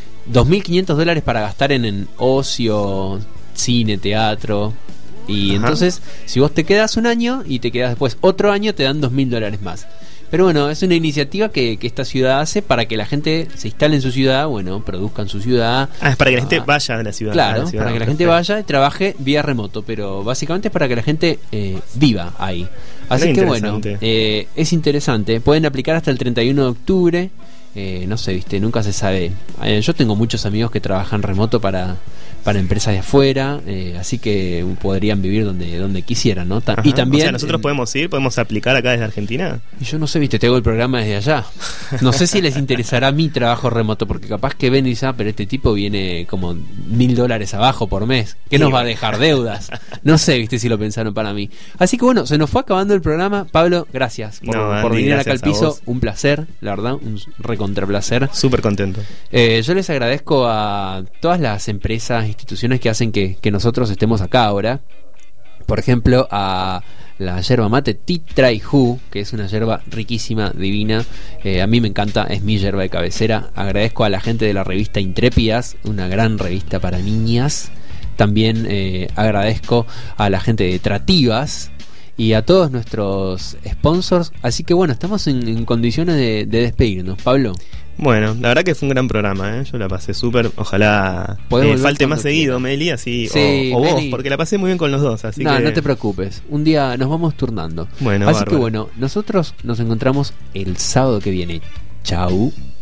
$2,500 para gastar en ocio, cine, teatro, y entonces si vos te quedas un año y te quedas después otro año, te dan $2,000 más. Pero bueno, es una iniciativa que esta ciudad hace para que la gente se instale en su ciudad, bueno, produzca en su ciudad. Es para que la gente vaya a la ciudad. Claro, para que la gente vaya y trabaje vía remoto, pero básicamente es para que la gente viva ahí. Así que bueno, es interesante. Pueden aplicar hasta el 31 de octubre. No sé, viste, nunca se sabe. Yo tengo muchos amigos que trabajan remoto para empresas de afuera, así que podrían vivir donde quisieran, ¿no? Y también, o sea, nosotros podemos aplicar acá desde Argentina. Y yo no sé, viste, te hago el programa desde allá. No sé si les interesará mi trabajo remoto, porque capaz que ven y dicen, pero este tipo viene como $1,000 abajo por mes. ¿Qué nos va a dejar deudas? No sé, viste, si lo pensaron para mí. Así que bueno, se nos fue acabando el programa. Pablo, gracias por venir acá al piso. Un placer, la verdad, un contraplacer. Súper contento. Yo les agradezco a todas las empresas, instituciones que hacen que nosotros estemos acá ahora. Por ejemplo, a la yerba mate Tea Try Who, que es una yerba riquísima, divina. A mí me encanta, es mi yerba de cabecera. Agradezco a la gente de la revista Intrépidas, una gran revista para niñas. También agradezco a la gente de Trativas y a todos nuestros sponsors. Así que bueno, estamos en condiciones de despedirnos. Pablo. Bueno, la verdad que fue un gran programa, yo la pasé súper. Ojalá falte más seguido, Meli, así, sí, o vos, porque la pasé muy bien con los dos. Así no te preocupes, un día nos vamos turnando. Bueno, así que bueno, nosotros nos encontramos el sábado que viene. Chau.